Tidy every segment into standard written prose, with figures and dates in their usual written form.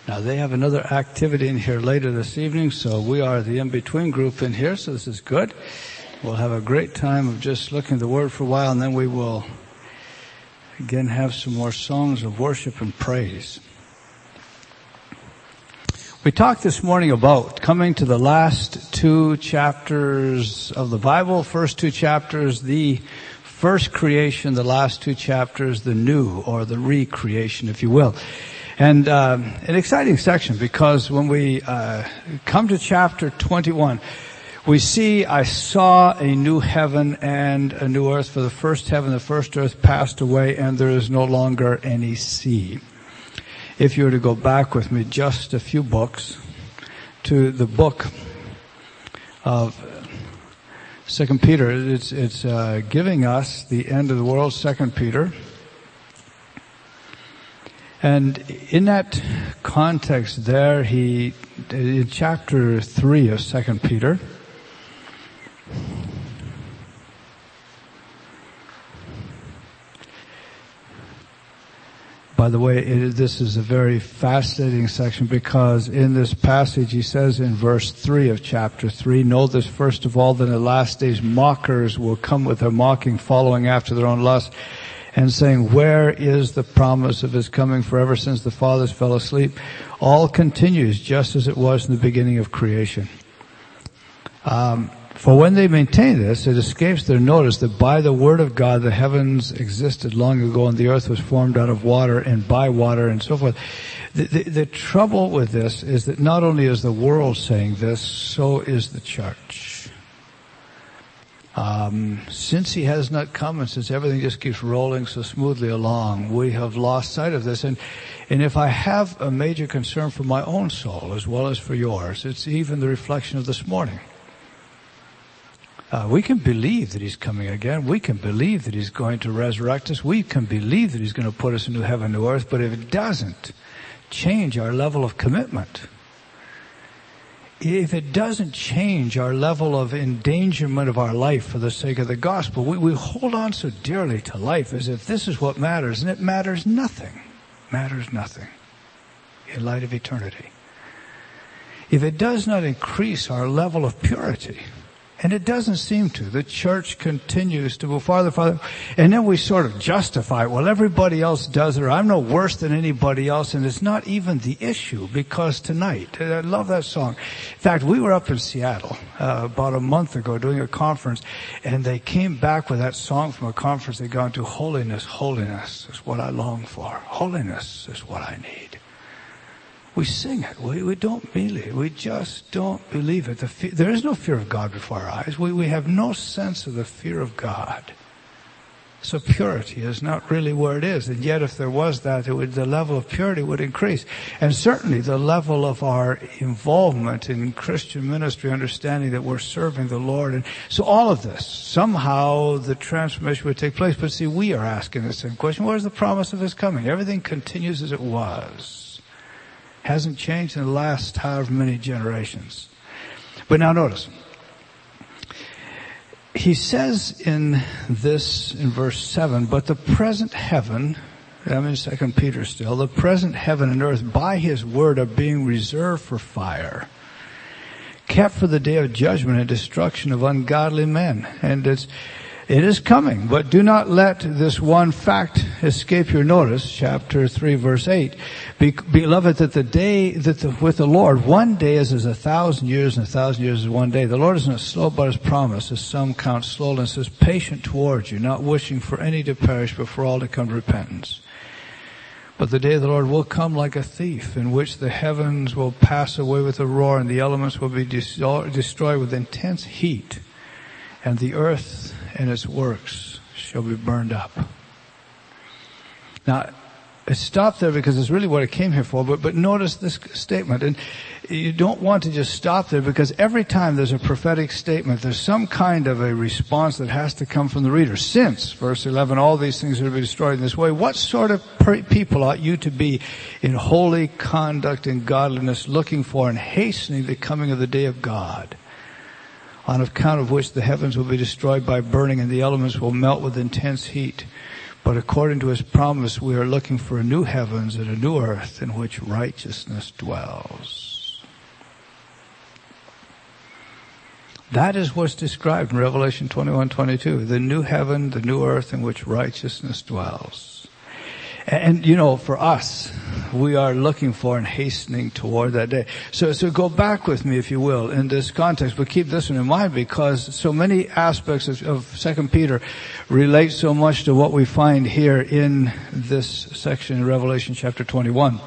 Now, they have another activity in here later this evening, so we are the in-between group in here, so this is good. We'll have a great time of just looking at the Word for a while, and then we will again have some more songs of worship and praise. We talked this morning about coming to the last two chapters of the Bible, first two chapters, the first creation, the last two chapters, the new, or the recreation, if you will. And an exciting section, because when we come to chapter 21, we see, I saw a new heaven and a new earth, for the first heaven, the first earth passed away, and there is no longer any sea. If you were to go back with me just a few books to the book of 2 Peter, it's giving us the end of the world, 2 Peter. And in that context there, in chapter 3 of 2 Peter, by the way, this is a very fascinating section, because in this passage he says in verse 3 of chapter 3, "Know this first of all, that in the last days mockers will come with their mocking, following after their own lust, and saying, where is the promise of his coming? For ever since the fathers fell asleep, all continues just as it was in the beginning of creation." For when they maintain this, it escapes their notice that by the word of God the heavens existed long ago, and the earth was formed out of water and by water and so forth. The trouble with this is that not only is the world saying this, so is the church. Since he has not come, and since everything just keeps rolling so smoothly along, we have lost sight of this. And if I have a major concern for my own soul as well as for yours, it's even the reflection of this morning. We can believe that he's coming again. We can believe that he's going to resurrect us. We can believe that he's going to put us in new heaven, new earth. But if it doesn't change our level of commitment, if it doesn't change our level of endangerment of our life for the sake of the gospel, we hold on so dearly to life as if this is what matters, and it matters nothing. Matters nothing in light of eternity. If it does not increase our level of purity, and it doesn't seem to, the church continues to go farther, and then we sort of justify, well, everybody else does it, or I'm no worse than anybody else, and it's not even the issue, because tonight, I love that song. In fact, we were up in Seattle about a month ago doing a conference, and they came back with that song from a conference they'd gone to, Holiness, holiness is what I long for. Holiness is what I need. We sing it. We don't believe. We just don't believe it. There is no fear of God before our eyes. We have no sense of the fear of God. So purity is not really where it is. And yet if there was that, the level of purity would increase. And certainly the level of our involvement in Christian ministry, understanding that we're serving the Lord. And so all of this, somehow the transformation would take place. But see, we are asking the same question. Where's the promise of his coming? Everything continues as it was. Hasn't changed in the last however many generations. But now notice, he says in verse 7, but the present heaven, I'm in 2 Peter still, the present heaven and earth by his word are being reserved for fire, kept for the day of judgment and destruction of ungodly men. And it is coming, but do not let this one fact escape your notice. Chapter 3, verse 8. Beloved, that with the Lord, one day is as 1,000 years, and 1,000 years is one day. The Lord is not slow about his promise, as some count slowness, is patient towards you, not wishing for any to perish, but for all to come to repentance. But the day of the Lord will come like a thief, in which the heavens will pass away with a roar, and the elements will be destroyed with intense heat, and the earth and its works shall be burned up. Now, it stopped there because it's really what it came here for, but notice this statement. And you don't want to just stop there, because every time there's a prophetic statement, there's some kind of a response that has to come from the reader. Since, verse 11, all these things are to be destroyed in this way, what sort of people ought you to be in holy conduct and godliness, looking for and hastening the coming of the day of God, on account of which the heavens will be destroyed by burning, and the elements will melt with intense heat. But according to his promise, we are looking for a new heavens and a new earth in which righteousness dwells. That is what's described in Revelation 21:22. The new heaven, the new earth in which righteousness dwells. And for us, we are looking for and hastening toward that day. So go back with me, if you will, in this context, but keep this one in mind, because so many aspects of 2 Peter relate so much to what we find here in this section in Revelation chapter 21.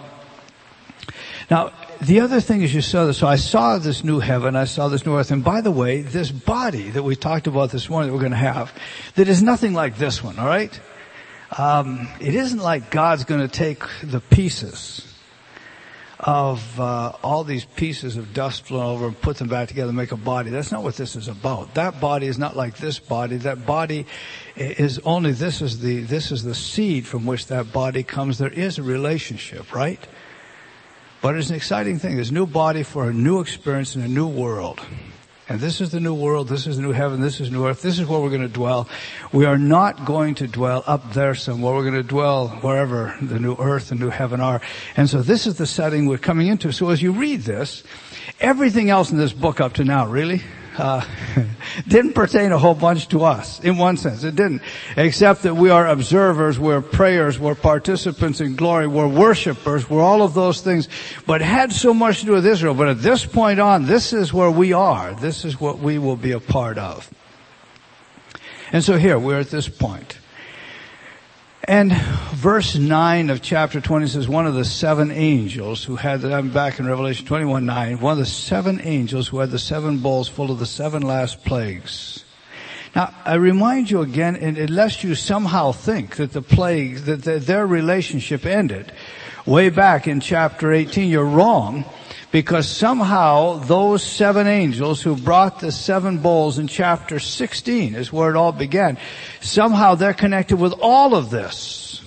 Now, the other thing is you saw this. So I saw this new heaven, I saw this new earth. And by the way, this body that we talked about this morning that we're going to have, that is nothing like this one, all right? It isn't like God's going to take the pieces of all these pieces of dust flown over and put them back together and make a body. That's not what this is about. That body is not like this body. That body is only, this is the seed from which that body comes. There is a relationship, right? But it's an exciting thing. There's a new body for a new experience in a new world. And this is the new world, this is the new heaven, this is new earth, this is where we're going to dwell. We are not going to dwell up there somewhere. We're going to dwell wherever the new earth and new heaven are. And so this is the setting we're coming into. So as you read this, everything else in this book up to now, really, didn't pertain a whole bunch to us. In one sense, it didn't. Except that we are observers, we're prayers, we're participants in glory, we're worshipers, we're all of those things. But it had so much to do with Israel. But at this point on, this is where we are. This is what we will be a part of. And so here, we're at this point. And verse 9 of chapter 20 says, one of the seven angels who had, I'm back in Revelation 21:9, one of the seven angels who had the seven bowls full of the seven last plagues. Now, I remind you again, and unless you somehow think that the plagues, that their relationship ended way back in chapter 18, you're wrong. Because somehow those seven angels who brought the seven bowls in chapter 16 is where it all began. Somehow they're connected with all of this.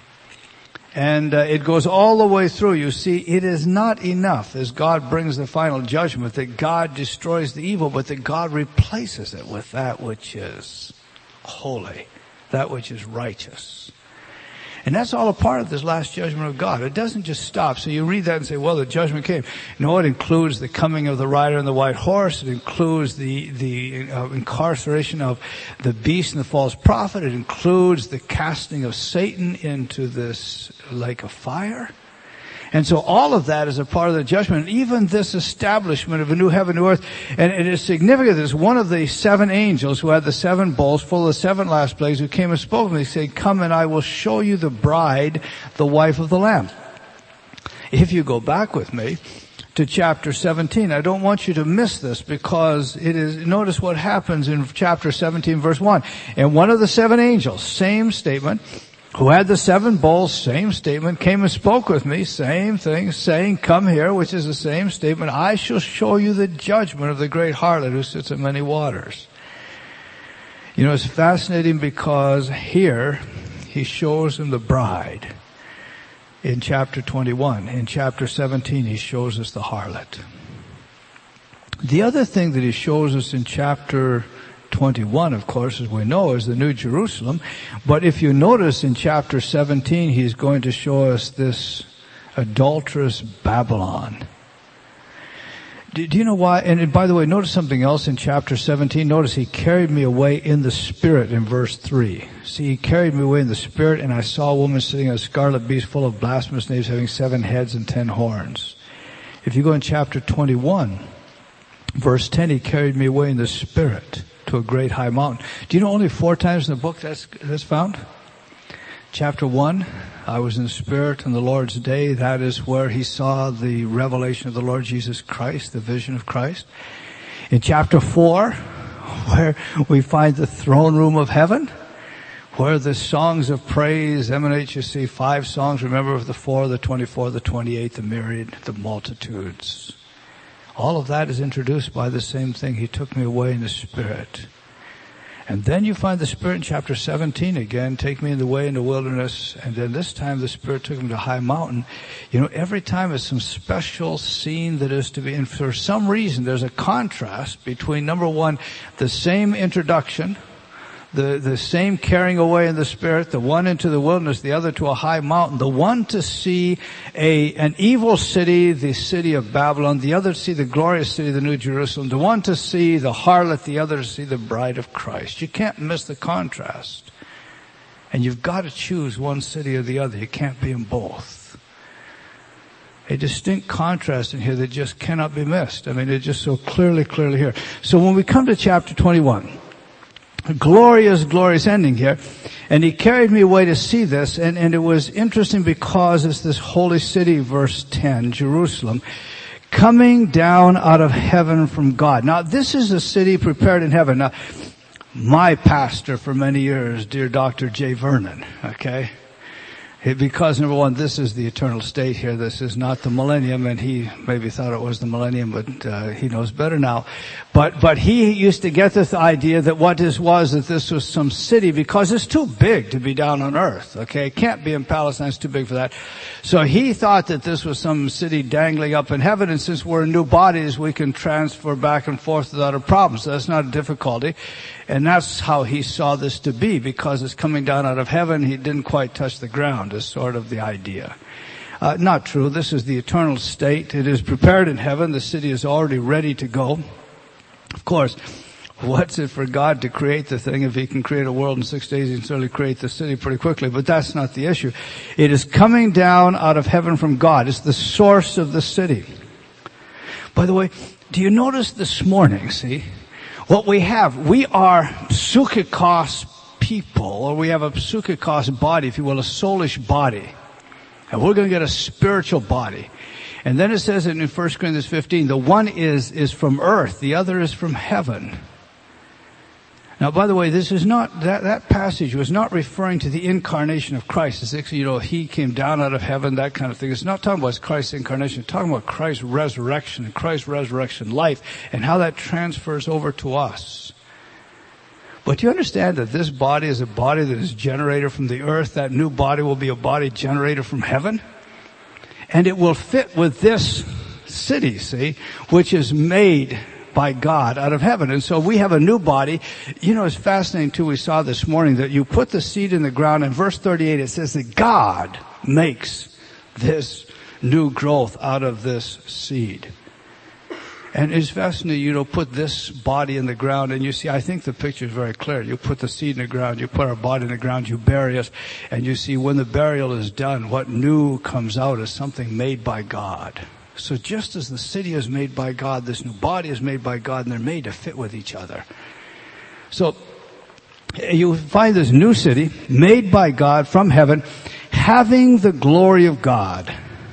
And it goes all the way through. You see, it is not enough as God brings the final judgment that God destroys the evil, but that God replaces it with that which is holy, that which is righteous. And that's all a part of this last judgment of God. It doesn't just stop. So you read that and say, well, the judgment came. No, it includes the coming of the rider on the white horse. It includes the incarceration of the beast and the false prophet. It includes the casting of Satan into this lake of fire. And so all of that is a part of the judgment. And even this establishment of a new heaven, new earth. And it is significant that it's one of the seven angels who had the seven bowls full of the seven last plagues who came and spoke to me. He said, come and I will show you the bride, the wife of the Lamb. If you go back with me to chapter 17, I don't want you to miss this because it is, notice what happens in chapter 17 verse 1. And one of the seven angels, same statement, who had the seven bowls, same statement, came and spoke with me, same thing, saying, come here, which is the same statement. I shall show you the judgment of the great harlot who sits in many waters. You know, it's fascinating because here he shows him the bride in chapter 21. In chapter 17, he shows us the harlot. The other thing that he shows us in chapter 21, of course, as we know, is the New Jerusalem. But if you notice in chapter 17, he's going to show us this adulterous Babylon. Do you know why? And by the way, notice something else in chapter 17. Notice he carried me away in the spirit in verse 3. See, he carried me away in the spirit, and I saw a woman sitting on a scarlet beast full of blasphemous names, having 7 heads and 10 horns. If you go in chapter 21, verse 10, he carried me away in the spirit to a great high mountain. Do you know only 4 times in the book that's found? Chapter 1, I was in the Spirit on the Lord's day. That is where he saw the revelation of the Lord Jesus Christ, the vision of Christ. In chapter 4, where we find the throne room of heaven, where the songs of praise emanate, you see 5 songs, remember, of the 4, the 24, the 28, the myriad, the multitudes. All of that is introduced by the same thing. He took me away in the Spirit. And then you find the Spirit in chapter 17 again, take me in the way in the wilderness. And then this time the Spirit took him to a high mountain. You know, every time it's some special scene that is to be, and for some reason there's a contrast between, number one, the same introduction, The same carrying away in the Spirit, the one into the wilderness, the other to a high mountain, the one to see an evil city, the city of Babylon, the other to see the glorious city, the New Jerusalem, the one to see the harlot, the other to see the bride of Christ. You can't miss the contrast. And you've got to choose one city or the other. You can't be in both. A distinct contrast in here that just cannot be missed. I mean, it's just so clearly here. So when we come to chapter 21, a glorious ending here. And he carried me away to see this, and it was interesting because it's this holy city, verse 10, Jerusalem, coming down out of heaven from God. Now, this is a city prepared in heaven. Now, my pastor for many years, dear Dr. J. Vernon, okay? Because number one, this is the eternal state here. This is not the millennium, and he maybe thought it was the millennium, but he knows better now. But he used to get this idea that what this was, that this was some city, because it's too big to be down on earth, okay? It can't be in Palestine, it's too big for that. So he thought that this was some city dangling up in heaven, and since we're in new bodies, we can transfer back and forth without a problem. So that's not a difficulty. And that's how he saw this to be, because it's coming down out of heaven. He didn't quite touch the ground, is sort of the idea. Not true. This is the eternal state. It is prepared in heaven. The city is already ready to go. Of course, what's it for God to create the thing? If he can create a world in 6 days, he can certainly create the city pretty quickly. But that's not the issue. It is coming down out of heaven from God. It's the source of the city. By the way, do you notice this morning, see? What we are psychikos people, or we have a psychikos body, if you will, a soulish body. And we're going to get a spiritual body. And then it says in 1 Corinthians 15, the one is from earth, the other is from heaven. Now, by the way, this is not, that passage was not referring to the incarnation of Christ. It's actually, he came down out of heaven, that kind of thing. It's not talking about Christ's incarnation. It's talking about Christ's resurrection and Christ's resurrection life and how that transfers over to us. But you understand that this body is a body that is generated from the earth. That new body will be a body generated from heaven. And it will fit with this city, see, which is made by God out of heaven. And so we have a new body. It's fascinating too, we saw this morning that you put the seed in the ground. In verse 38 it says that God makes this new growth out of this seed. And it's fascinating, put this body in the ground, and you see, I think the picture is very clear. You put the seed in the ground, you put our body in the ground, you bury us, and you see when the burial is done, what new comes out is something made by God. So just as the city is made by God, this new body is made by God, and they're made to fit with each other. So you find this new city made by God from heaven, having the glory of God.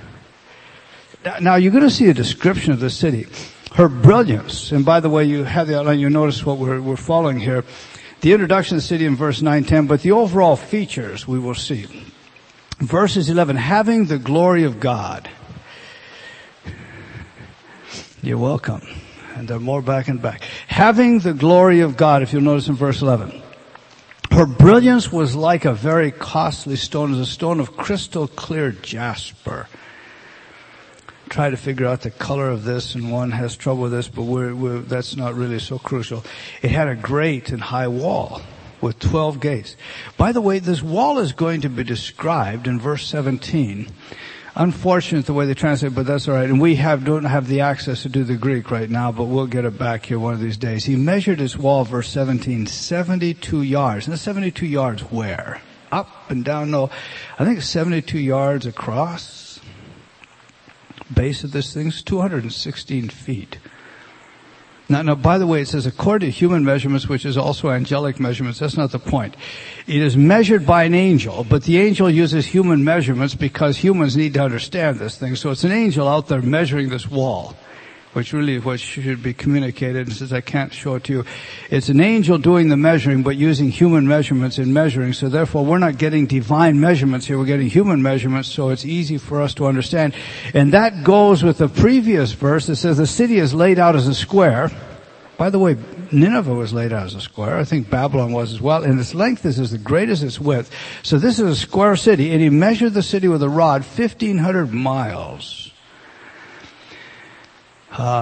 Now you're going to see a description of the city. Her brilliance, and by the way, you have the outline, you notice what we're following here. The introduction of the city in verse 9-10, but the overall features we will see. Verses 11, having the glory of God. You're welcome. And there are more back and back. Having the glory of God, if you'll notice in verse 11. Her brilliance was like a very costly stone, as a stone of crystal clear jasper. Try to figure out the color of this, and one has trouble with this, but that's not really so crucial. It had a great and high wall with 12 gates. By the way, this wall is going to be described in verse 17. Unfortunate the way they translate, but that's all right. And we don't have the access to do the Greek right now, but we'll get it back here one of these days. He measured his wall, verse 17, 72 yards. And 72 yards where? Up and down? No, I think it's 72 yards across. Base of this thing is 216 feet. Now, by the way, it says according to human measurements, which is also angelic measurements. That's not the point. It is measured by an angel, but the angel uses human measurements because humans need to understand this thing. So it's an angel out there measuring this wall, which really is what should be communicated. And since I can't show it to you, it's an angel doing the measuring, but using human measurements in measuring. So therefore, we're not getting divine measurements here. We're getting human measurements, so it's easy for us to understand. And that goes with the previous verse that says the city is laid out as a square. By the way, Nineveh was laid out as a square. I think Babylon was as well. And its length is as great as its width. So this is a square city. And he measured the city with a rod, 1,500 miles.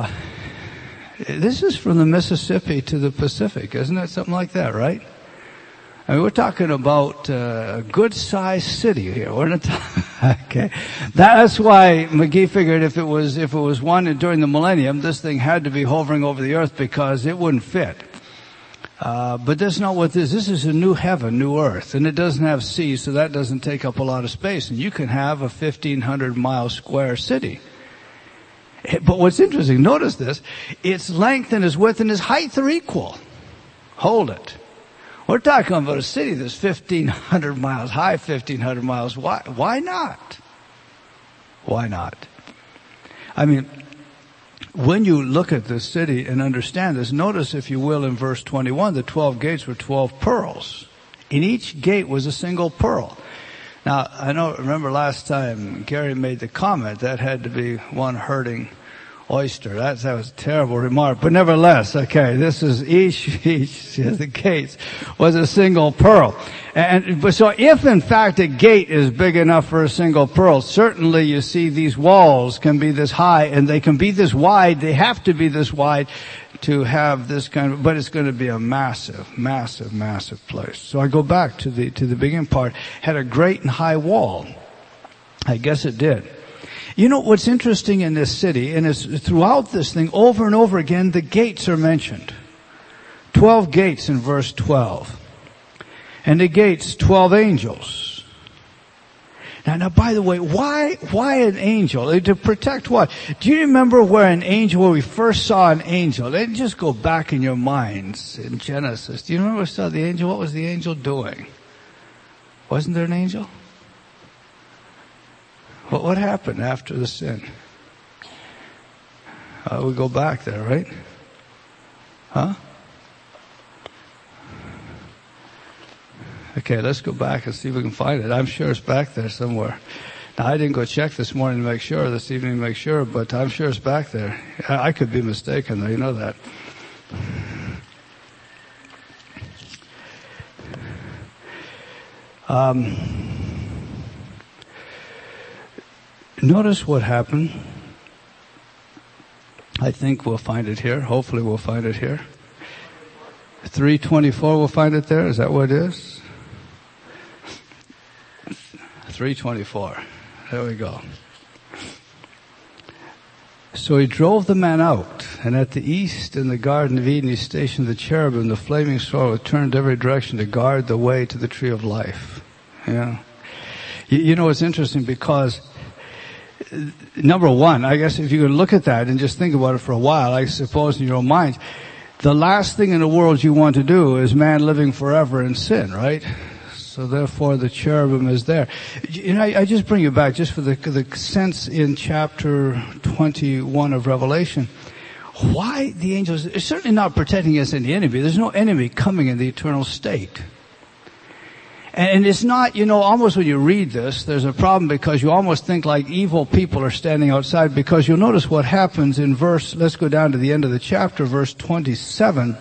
This is from the Mississippi to the Pacific, isn't it? Something like that, right? I mean, we're talking about a good-sized city here. We're not okay. That's why McGee figured if it was one during the millennium, this thing had to be hovering over the earth because it wouldn't fit. But that's not what this is. This is a new heaven, new earth, and it doesn't have seas, so that doesn't take up a lot of space. And you can have a 1,500-mile square city. But what's interesting, notice this, its length and its width and its height are equal. Hold it. We're talking about a city that's 1,500 miles high, 1,500 miles wide. Why not? Why not? I mean, when you look at this city and understand this, notice, if you will, in verse 21, the 12 gates were 12 pearls. In each gate was a single pearl. Now, remember last time Gary made the comment that had to be one hurting oyster. That was a terrible remark. But nevertheless, okay, this is each of the gates was a single pearl. But so if in fact a gate is big enough for a single pearl, certainly you see these walls can be this high and they can be this wide. They have to be this wide to have this kind of, but it's going to be a massive, massive, massive place. So I go back to the beginning part. Had a great and high wall. I guess it did. You know what's interesting in this city, and it's throughout this thing, over and over again, the gates are mentioned. 12 gates in verse 12. And the gates, 12 angels. Now, by the way, why an angel? To protect what? Do you remember where we first saw an angel? Let me just go back in your minds in Genesis. Do you remember we saw the angel? What was the angel doing? Wasn't there an angel? What happened after the sin? We go back there, right? Huh? Okay, let's go back and see if we can find it. I'm sure it's back there somewhere. Now, I didn't go check this morning to make sure, this evening to make sure, but I'm sure it's back there. I could be mistaken, though. You know that. Notice what happened. I think we'll find it here. Hopefully we'll find it here. 324, we'll find it there. Is that what it is? 324. There we go. So he drove the man out, and at the east in the Garden of Eden he stationed the cherubim, the flaming sword turned every direction to guard the way to the tree of life. Yeah. You know, it's interesting because number one, I guess if you could look at that and just think about it for a while, I suppose in your own mind, the last thing in the world you want to do is man living forever in sin, right? So therefore the cherubim is there. You know, I just bring you back just for the sense in chapter 21 of Revelation. Why the angels? It's certainly not protecting us from the enemy. There's no enemy coming in the eternal state. And it's not, you know, almost when you read this, there's a problem because you almost think like evil people are standing outside, because you'll notice what happens in let's go down to the end of the chapter, verse 27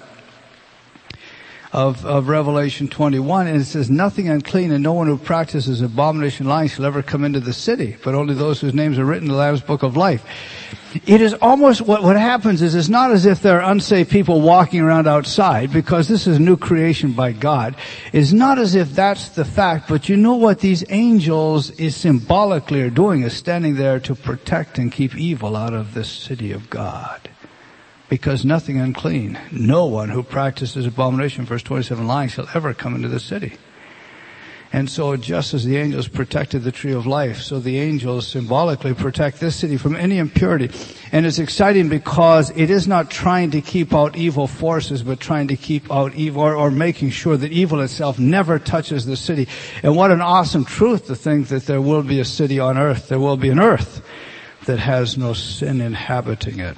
of Revelation 21, and it says, nothing unclean and no one who practices abomination lying shall ever come into the city, but only those whose names are written in the Lamb's book of life. It is almost, what happens is, it's not as if there are unsaved people walking around outside, because this is a new creation by God. It's not as if that's the fact, but you know what these angels is symbolically are doing is standing there to protect and keep evil out of this city of God. Because nothing unclean, no one who practices abomination, verse 27, lying, shall ever come into the city. And so just as the angels protected the tree of life, so the angels symbolically protect this city from any impurity. And it's exciting because it is not trying to keep out evil forces, but trying to keep out evil, or making sure that evil itself never touches the city. And what an awesome truth to think that there will be a city on earth. There will be an earth that has no sin inhabiting it.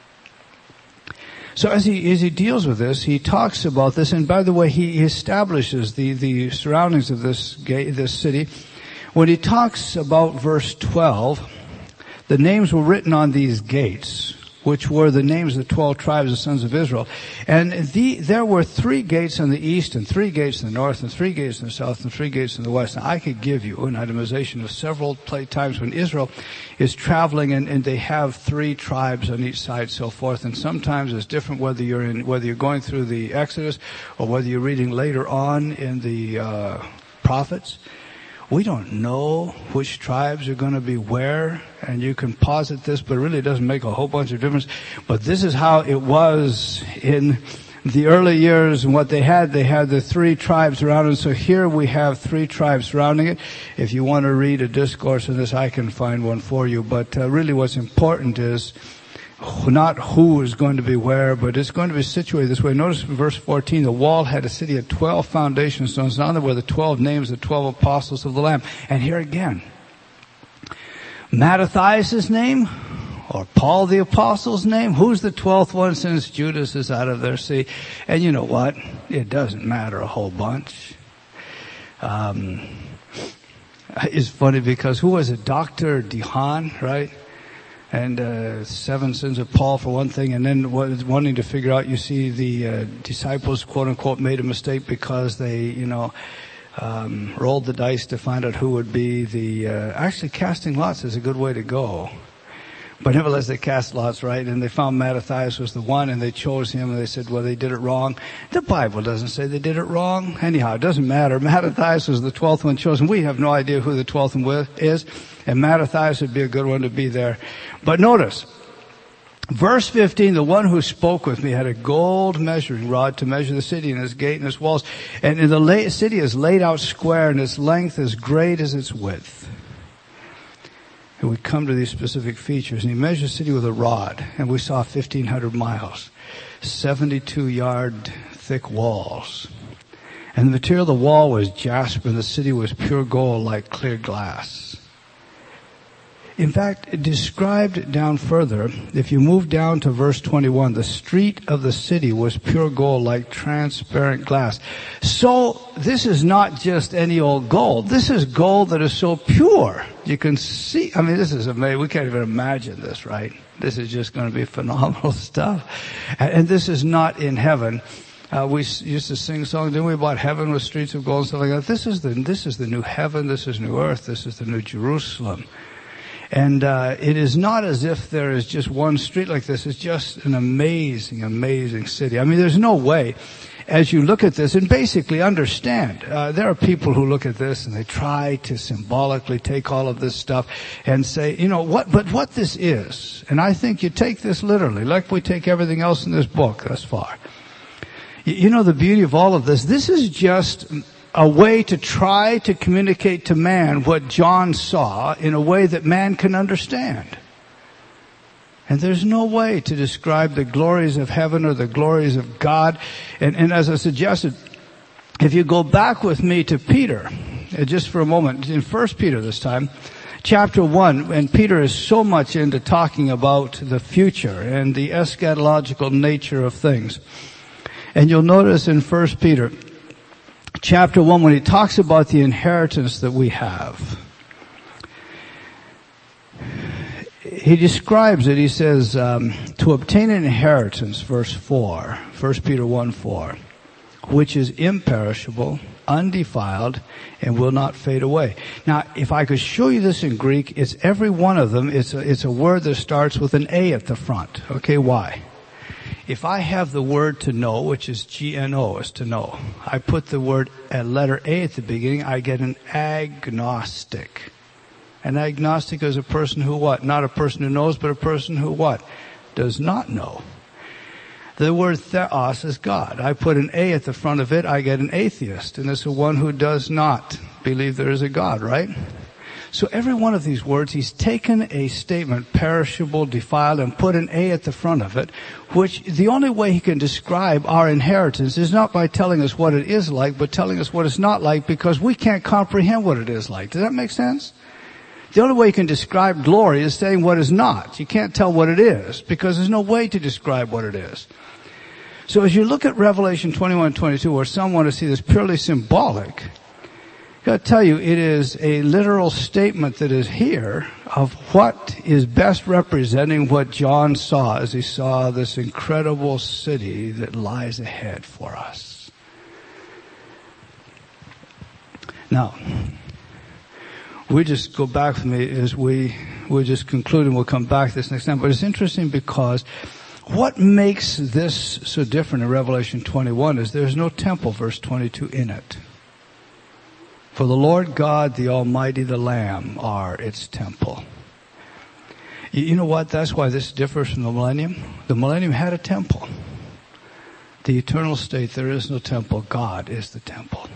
So as he deals with this, he talks about this, and by the way, he establishes the surroundings of this city. When he talks about verse 12, the names were written on these gates. which were the names of the 12 tribes of the sons of Israel. And there were 3 gates in the east, and 3 gates in the north, and 3 gates in the south, and 3 gates in the west. Now, I could give you an itemization of several times when Israel is traveling, and they have 3 tribes on each side, so forth. And sometimes it's different whether you're going through the Exodus or whether you're reading later on in the prophets. We don't know which tribes are going to be where, and you can posit this, but it really doesn't make a whole bunch of difference. But this is how it was in the early years, and what they had the 3 tribes around it. So here we have 3 tribes surrounding it. If you want to read a discourse on this, I can find one for you. But really what's important is not who is going to be where, but it's going to be situated this way. Notice in verse 14, the wall had a city of 12 foundation stones. On there were the 12 names of the 12 apostles of the Lamb. And here again, Mattathias' name, or Paul the apostle's name. Who's the 12th one since Judas is out of there? See, and you know what? It doesn't matter a whole bunch. It's funny because who was it? Dr. DeHaan, right? And 7 sins of Paul for one thing, and then wanting to figure out, you see the disciples, quote unquote, made a mistake because they, rolled the dice to find out who would be the, actually casting lots is a good way to go. But nevertheless, they cast lots, right? And they found Mattathias was the one, and they chose him, and they said, well, they did it wrong. The Bible doesn't say they did it wrong. Anyhow, it doesn't matter. Mattathias was the 12th one chosen. We have no idea who the 12th one is, and Mattathias would be a good one to be there. But notice, verse 15, the one who spoke with me had a gold measuring rod to measure the city and its gate and its walls. And the city is laid out square, and its length as great as its width. And we come to these specific features. And he measured the city with a rod, and we saw 1,500 miles, 72-yard thick walls. And the material of the wall was jasper, and the city was pure gold like clear glass. In fact, described down further, if you move down to verse 21, the street of the city was pure gold like transparent glass. So this is not just any old gold. This is gold that is so pure. You can see, this is amazing. We can't even imagine this, right? This is just going to be phenomenal stuff. And this is not in heaven. We used to sing songs, didn't we, about heaven with streets of gold and stuff like that. This is the new heaven. This is new earth. This is the new Jerusalem. And it is not as if there is just one street like this. It's just an amazing, amazing city. There's no way, as you look at this and basically understand, there are people who look at this and they try to symbolically take all of this stuff and say, what this is. And I think you take this literally, like we take everything else in this book thus far. The beauty of all of this is just a way to try to communicate to man what John saw in a way that man can understand. And there's no way to describe the glories of heaven or the glories of God. And as I suggested, if you go back with me to Peter, just for a moment, in 1 Peter this time, chapter 1, and Peter is so much into talking about the future and the eschatological nature of things. And you'll notice in 1 Peter, chapter 1, when he talks about the inheritance that we have, he describes it. He says, to obtain an inheritance, verse 4, 1 Peter 1:4, which is imperishable, undefiled, and will not fade away. Now, if I could show you this in Greek, it's every one of them. It's a word that starts with an A at the front. Okay, why? If I have the word to know, which is G-N-O, is to know, I put the word letter A at the beginning, I get an agnostic. An agnostic is a person who what? Not a person who knows, but a person who what? Does not know. The word theos is God. I put an A at the front of it, I get an atheist. And it's the one who does not believe there is a God, right? So every one of these words, he's taken a statement, perishable, defiled, and put an A at the front of it, which the only way he can describe our inheritance is not by telling us what it is like, but telling us what it's not like, because we can't comprehend what it is like. Does that make sense? The only way you can describe glory is saying what is not. You can't tell what it is, because there's no way to describe what it is. So as you look at Revelation 21 and 22, where some want to see this purely symbolic, got to tell you, it is a literal statement that is here of what is best representing what John saw as he saw this incredible city that lies ahead for us. Now, we just go back from it as we just conclude, and we'll come back to this next time. But it's interesting because what makes this so different in Revelation 21 is there's no temple, verse 22, in it. For the Lord God, the Almighty, the Lamb are its temple. You know what? That's why this differs from the millennium. The millennium had a temple. The eternal state, there is no temple. God is the temple.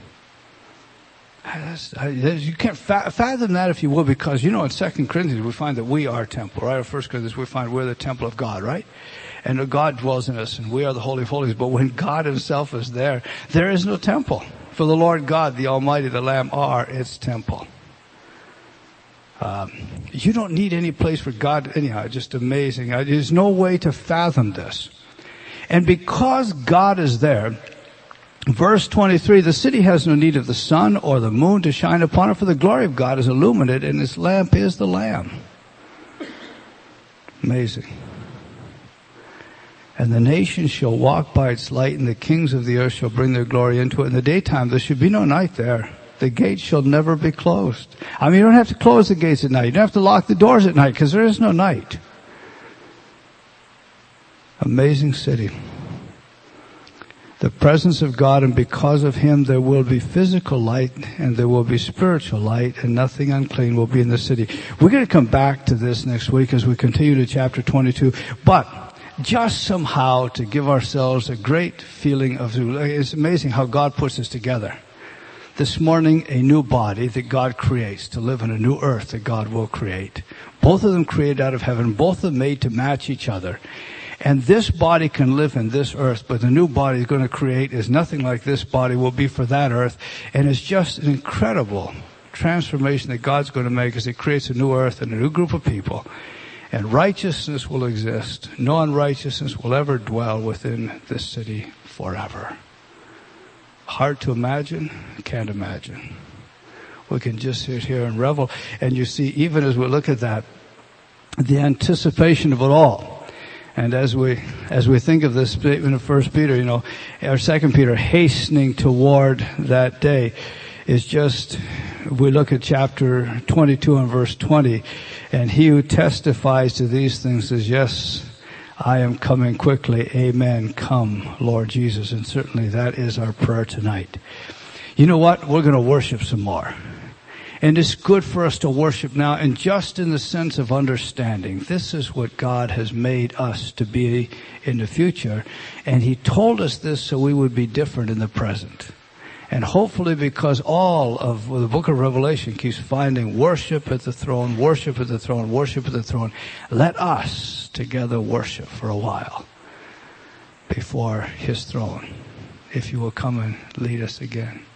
You can't fathom that, if you will, because, you know, in 2 Corinthians we find that we are temple, right? In 1 Corinthians we find we're the temple of God, right? And God dwells in us, and we are the Holy of Holies. But when God himself is there, there is no temple. For the Lord God, the Almighty, the Lamb are its temple. You don't need any place for God. Anyhow, just amazing. There's no way to fathom this. And because God is there, verse 23, the city has no need of the sun or the moon to shine upon it, for the glory of God is illuminated, and its lamp is the Lamb. Amazing. And the nations shall walk by its light, and the kings of the earth shall bring their glory into it. In the daytime there should be no night there. The gates shall never be closed. I mean, you don't have to close the gates at night. You don't have to lock the doors at night, because there is no night. Amazing city. The presence of God, and because of him there will be physical light and there will be spiritual light, and nothing unclean will be in the city. We're going to come back to this next week as we continue to chapter 22. But just somehow to give ourselves a great feeling of, it's amazing how God puts us together. This morning, a new body that God creates to live on a new earth that God will create. Both of them created out of heaven, both of them made to match each other. And this body can live in this earth, but the new body is going to create is nothing like this body will be for that earth. And it's just an incredible transformation that God's going to make as he creates a new earth and a new group of people. And righteousness will exist. No unrighteousness will ever dwell within this city forever. Hard to imagine? Can't imagine. We can just sit here and revel. And you see, even as we look at that, the anticipation of it all. And as we think of this statement of 1 Peter, you know, or 2 Peter, hastening toward that day, is just, we look at chapter 22 and verse 20, and he who testifies to these things says, yes, I am coming quickly. Amen. Come, Lord Jesus. And certainly that is our prayer tonight. You know what? We're going to worship some more. And it's good for us to worship now, and just in the sense of understanding. This is what God has made us to be in the future. And he told us this so we would be different in the present. And hopefully, because all of the book of Revelation keeps finding worship at the throne, worship at the throne, worship at the throne, let us together worship for a while before his throne. If you will come and lead us again.